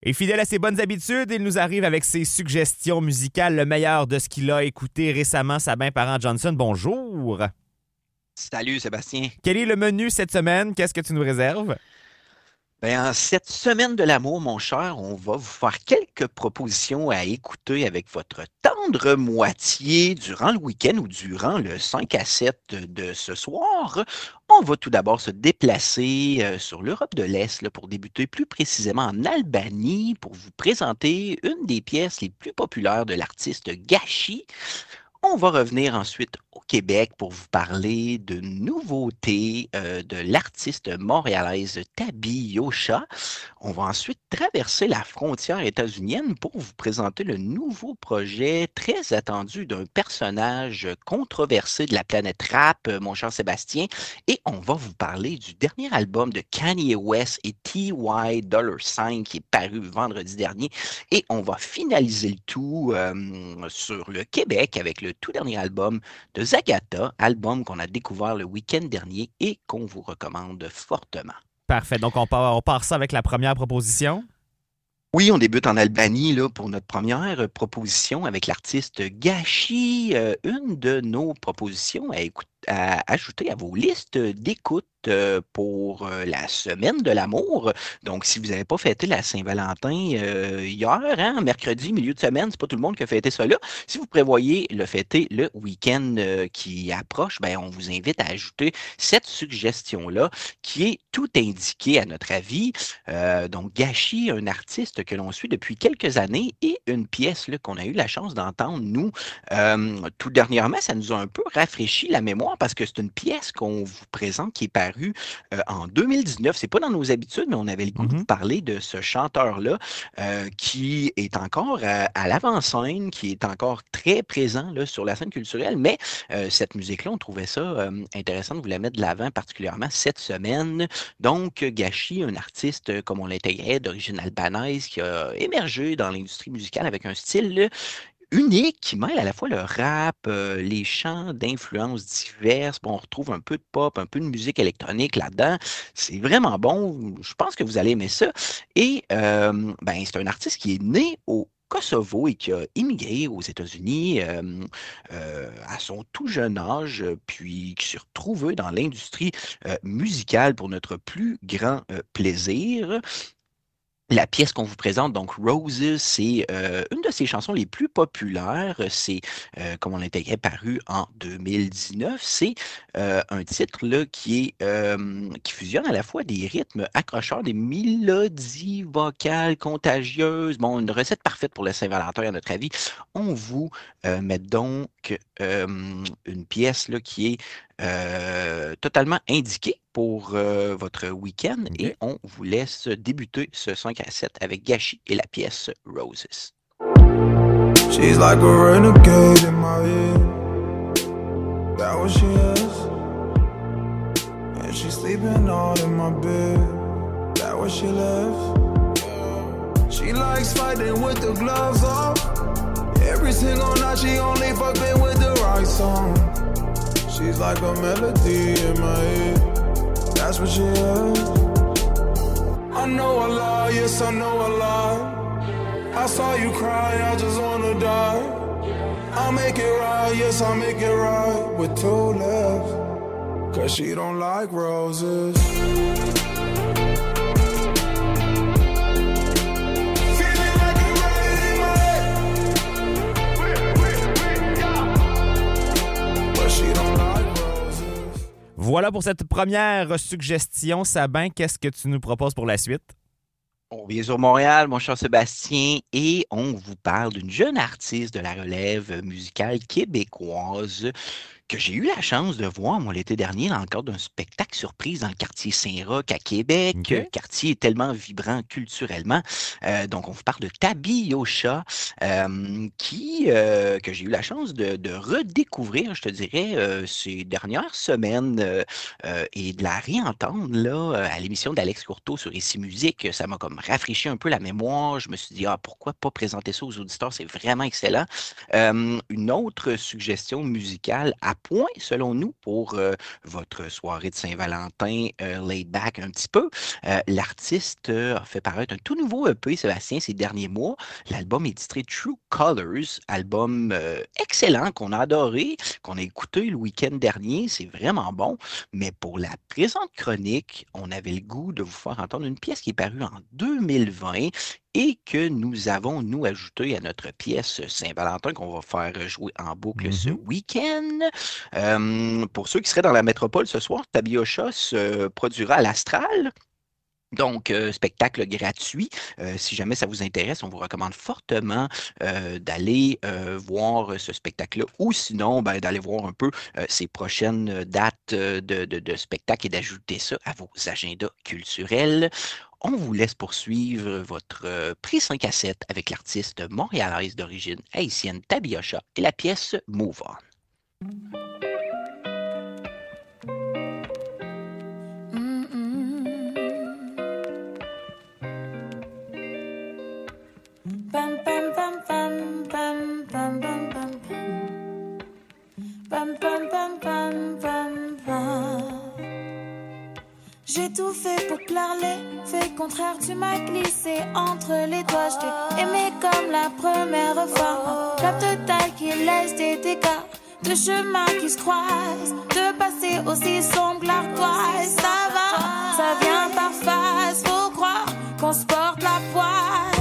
Et fidèle à ses bonnes habitudes, il nous arrive avec ses suggestions musicales, le meilleur de ce qu'il a écouté récemment. Sabin Parent-Johnson, bonjour. Salut Sébastien. Quel est le menu cette semaine? Qu'est-ce que tu nous réserves? Ben, en cette semaine de l'amour, mon cher, on va vous faire quelques propositions à écouter avec votre tendre moitié durant le week-end ou durant le 5 à 7 de ce soir. On va tout d'abord se déplacer sur l'Europe de l'Est là, pour débuter plus précisément en Albanie pour vous présenter une des pièces les plus populaires de l'artiste Gachi. On va revenir ensuite au Québec pour vous parler de nouveautés de l'artiste montréalaise Tabi Yosha. On va ensuite traverser la frontière états-unienne pour vous présenter le nouveau projet très attendu d'un personnage controversé de la planète rap, mon cher Sébastien. Et on va vous parler du dernier album de Kanye West et T.Y. Dollar Sign qui est paru vendredi dernier. Et on va finaliser le tout sur le Québec avec le tout dernier album de Zagata, album qu'on a découvert le week-end dernier et qu'on vous recommande fortement. Parfait. Donc, on part ça avec la première proposition. Oui, on débute en Albanie là, pour notre première proposition avec l'artiste Gachi, une de nos propositions à ajouter à vos listes d'écoute pour la semaine de l'amour. Donc, si vous n'avez pas fêté la Saint-Valentin hier, hein, mercredi, milieu de semaine, c'est pas tout le monde qui a fêté ça là. Si vous prévoyez le fêter le week-end qui approche, ben, on vous invite à ajouter cette suggestion-là qui est tout indiquée à notre avis. Donc, Gachi, un artiste que l'on suit depuis quelques années et une pièce là, qu'on a eu la chance d'entendre, nous, tout dernièrement, ça nous a un peu rafraîchi la mémoire parce que c'est une pièce qu'on vous présente qui est parue en 2019. C'est pas dans nos habitudes, mais on avait le goût de vous Mhm. parler de ce chanteur-là qui est encore à l'avant-scène, qui est encore très présent là, sur la scène culturelle, mais cette musique-là, on trouvait ça intéressant de vous la mettre de l'avant, particulièrement cette semaine. Donc, Gachi, un artiste, comme on l'intégrait, d'origine albanaise, qui a émergé dans l'industrie musicale avec un style unique qui mêle à la fois le rap, les chants d'influences diverses. Bon, on retrouve un peu de pop, un peu de musique électronique là-dedans. C'est vraiment bon. Je pense que vous allez aimer ça. Et ben, c'est un artiste qui est né au Kosovo et qui a immigré aux États-Unis à son tout jeune âge, puis qui s'est retrouvé dans l'industrie musicale pour notre plus grand plaisir. La pièce qu'on vous présente, donc Roses, c'est une de ses chansons les plus populaires. C'est, comme on l'intégrait, paru en 2019. C'est un titre là, qui fusionne à la fois des rythmes accrocheurs, des mélodies vocales contagieuses. Bon, une recette parfaite pour le Saint-Valentin, à notre avis. On vous met donc euh, une pièce là, qui est totalement indiquée pour votre week-end OK. et on vous laisse débuter ce 5 à 7 avec Gachi et la pièce Roses. She's like a renegade in my head. That what she is. And she's sleeping all in my bed. That what she lives. She likes fighting with the gloves off. Every single night she only fucking with the right song. She's like a melody in my head. That's what she is. I know a lie, yes I know a lie. I saw you cry, I just wanna die. I'll make it right, yes I'll make it right with two lips. Cause she don't like roses. But she don't like roses. Voilà pour cette première suggestion. Sabin, qu'est-ce que tu nous proposes pour la suite? On vient sur Montréal, mon cher Sébastien, et on vous parle d'une jeune artiste de la relève musicale québécoise que j'ai eu la chance de voir, moi, l'été dernier, dans le cadre d'un spectacle surprise dans le quartier Saint-Roch à Québec. OK. Quartier tellement vibrant culturellement. Donc, on vous parle de Tabi Yosha, que j'ai eu la chance de redécouvrir, je te dirais, ces dernières semaines et de la réentendre là, à l'émission d'Alex Courteau sur Ici Musique. Ça m'a comme rafraîchi un peu la mémoire. Je me suis dit, ah, pourquoi pas présenter ça aux auditeurs? C'est vraiment excellent. Une autre suggestion musicale à point, selon nous, pour votre soirée de Saint-Valentin laid back un petit peu. L'artiste a fait paraître un tout nouveau EP, Sébastien, ces derniers mois. L'album est titré True Colors, album excellent qu'on a adoré, qu'on a écouté le week-end dernier. C'est vraiment bon. Mais pour la présente chronique, on avait le goût de vous faire entendre une pièce qui est parue en 2020 et que nous avons, nous, ajouté à notre pièce Saint-Valentin qu'on va faire jouer en boucle ce week-end. Pour ceux qui seraient dans la métropole ce soir, Tabiocha se produira à l'Astral. Donc, spectacle gratuit. Si jamais ça vous intéresse, on vous recommande fortement d'aller voir ce spectacle-là ou sinon d'aller voir un peu ces prochaines dates de spectacle et d'ajouter ça à vos agendas culturels. On vous laisse poursuivre votre prise 5 à 7 avec l'artiste montréalaise d'origine haïtienne Tabiocha et la pièce Move On. Bam bam bam bam bam bam bam bam bam bam bam bam bam bam. J'ai tout fait pour te plaire, fait contraire, tu m'as glissé entre les doigts. Je t'ai aimé comme la première fois. Cap de taille qui laisse des dégâts, de chemins qui se croisent, de passer aussi sombre l'ardoise. Ça va, ça vient par phase, faut croire qu'on se porte la poisse.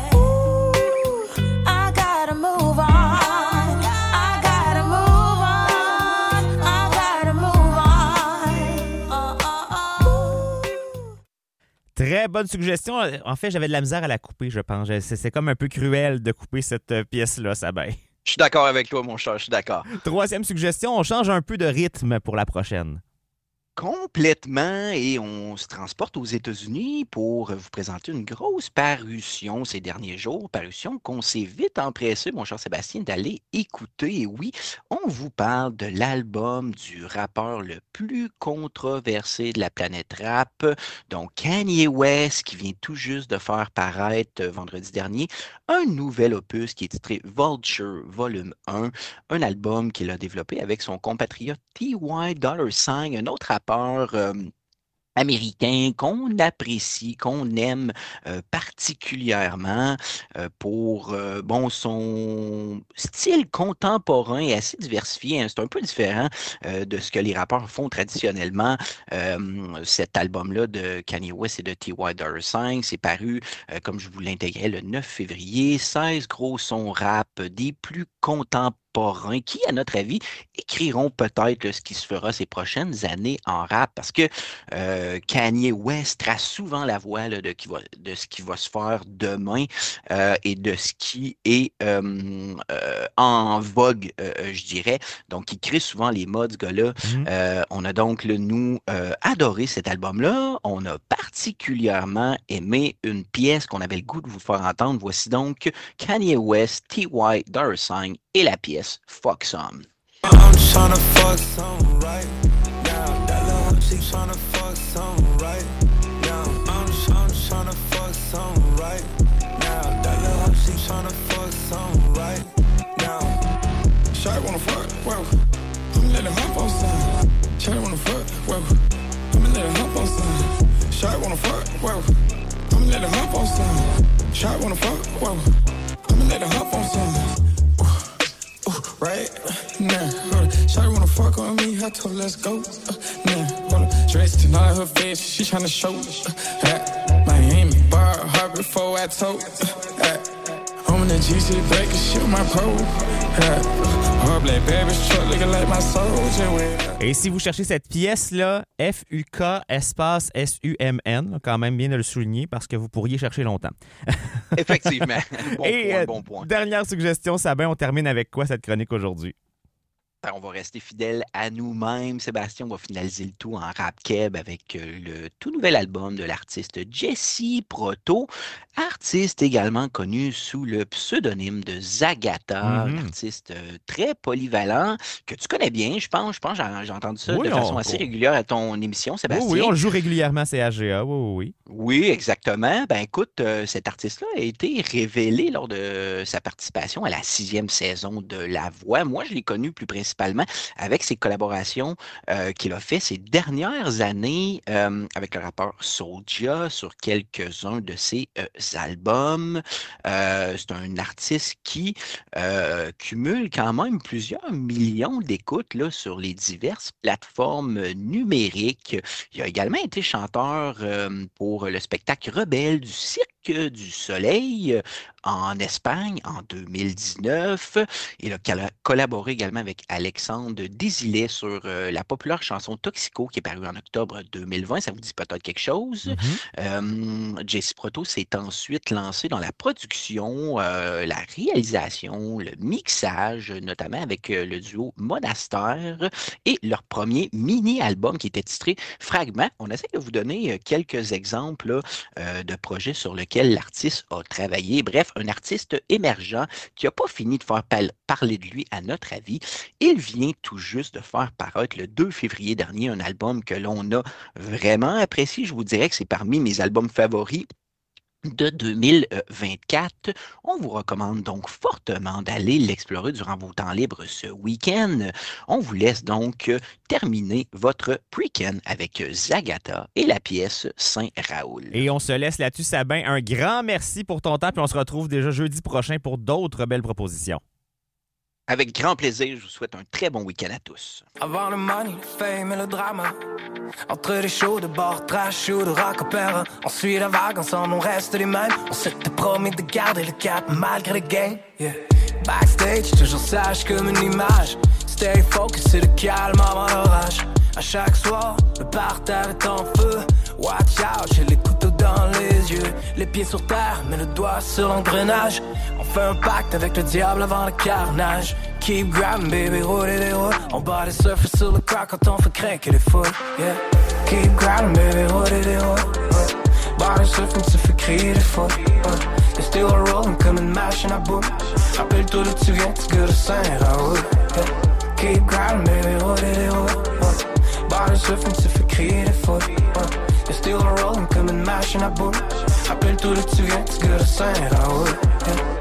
Très bonne suggestion. En fait, j'avais de la misère à la couper, je pense. C'est comme un peu cruel de couper cette pièce-là, Sabin. Je suis d'accord avec toi, mon cher, je suis d'accord. Troisième suggestion, on change un peu de rythme pour la prochaine. Complètement, et on se transporte aux États-Unis pour vous présenter une grosse parution ces derniers jours, parution qu'on s'est vite empressé, mon cher Sébastien, d'aller écouter. Et oui, on vous parle de l'album du rappeur le plus controversé de la planète rap, donc Kanye West, qui vient tout juste de faire paraître vendredi dernier un nouvel opus qui est titré Vulture Volume 1, un album qu'il a développé avec son compatriote T.Y. Dolla $ign, un autre rappeur américain qu'on apprécie, qu'on aime particulièrement pour son style contemporain et assez diversifié. Hein. C'est un peu différent de ce que les rappeurs font traditionnellement. Cet album-là de Kanye West et de T.Y. Dolla $ign, c'est paru, comme je vous l'intégrais, le 9 février. 16 gros sons rap, des plus contemporains qui, à notre avis, écriront peut-être ce qui se fera ces prochaines années en rap, parce que Kanye West trace souvent la voie là, de ce qui va se faire demain et de ce qui est en vogue, je dirais. Donc, il crée souvent les modes, ce gars-là. On a donc, nous, adoré cet album-là. On a particulièrement aimé une pièce qu'on avait le goût de vous faire entendre. Voici donc Kanye West, T.Y. Dolla $ign et la pièce Fuck Some. I'm tryna fuck some right now. That little hoe, she tryna fuck some right now. I'm tryna fuck some right now. That little hoe, she tryna fuck some right now. Shawty wanna fuck, well, I'ma let her hop on some. Shawty wanna fuck, well, I'ma let her hop on some. Shawty wanna fuck, well, I'ma let her hop on some. Shawty wanna fuck, well, I'ma let her hop on some. Right now, shawty wanna fuck on me, I told her let's go. Now, dressed in all her face, she tryna show. Miami, bar hard before I told. I'm in the GC Blake, shit my pro. Her black baby's truck looking like my soldier. Et si vous cherchez cette pièce-là, F-U-K espace S-U-M-N, quand même bien de le souligner parce que vous pourriez chercher longtemps. Effectivement. Bon Et point. Dernière suggestion, Sabin, on termine avec quoi cette chronique aujourd'hui? On va rester fidèle à nous-mêmes. Sébastien, on va finaliser le tout en rap keb avec le tout nouvel album de l'artiste Jessie Proto, artiste également connu sous le pseudonyme de Zagata, un artiste très polyvalent que tu connais bien, je pense. J'ai entendu ça de façon assez régulière à ton émission, Sébastien. Oui, on le joue régulièrement à CHGA, oui. Oui, exactement. Ben écoute, cet artiste-là a été révélé lors de sa participation à la 6e saison de La Voix. Moi, je l'ai connu plus principalement principalement avec ses collaborations qu'il a fait ces dernières années avec le rappeur Soulja sur quelques-uns de ses albums. C'est un artiste qui cumule quand même plusieurs millions d'écoutes là, sur les diverses plateformes numériques. Il a également été chanteur pour le spectacle Rebelle du Cirque du Soleil en Espagne en 2019. Il a collaboré également avec Alexandre Désilet sur la populaire chanson Toxico qui est parue en octobre 2020. Ça vous dit peut-être quelque chose. Jesse Proto s'est ensuite lancé dans la production, la réalisation, le mixage, notamment avec le duo Monastère et leur premier mini-album qui était titré Fragment. On essaie de vous donner quelques exemples de projets sur lesquels l'artiste a travaillé. Bref, un artiste émergent qui n'a pas fini de faire parler de lui à notre avis. Il vient tout juste de faire paraître le 2 février dernier un album que l'on a vraiment apprécié. Je vous dirais que c'est parmi mes albums favoris de 2024. On vous recommande donc fortement d'aller l'explorer durant vos temps libres ce week-end. On vous laisse donc terminer votre week-end avec Zagata et la pièce Saint-Raoul. Et on se laisse là-dessus, Sabin. Un grand merci pour ton temps, puis on se retrouve déjà jeudi prochain pour d'autres belles propositions. Avec grand plaisir, je vous souhaite un très bon week-end à tous. Avant le money, le fame et le drama. Entre les shows de bord, trash ou de rock opéra. On suit la vague, ensemble on reste les mêmes. On s'était promis de garder le cap malgré les gains. Yeah. Backstage, toujours sage comme une image. Stay focus, c'est le calme avant l'orage. À chaque soir, le parterre est en feu. Watch out, j'ai les couteaux dans les yeux. Les pieds sur terre, mais le doigt sur l'engrenage. On fait un pacte avec le diable avant le carnage. Keep grabbing, baby, roule et déroule. On bat les surfers sur le crack quand on fait craquer les foules. Yeah. Keep grabbing, baby, roule et déroule. Bat les surfers, ça fait crier les foules. They're still rolling, comme une machine à boum. Rappelle-toi d'où tu viens, tu gueules Saint-Raoul. Yeah. Keep grabbing, baby, roule et déroule. Bat les surfers, ça fait crier les foules. They're still rolling, comme une machine à boum. Rappelle-toi d'où tu viens, tu gueules Saint-Raoul. Yeah.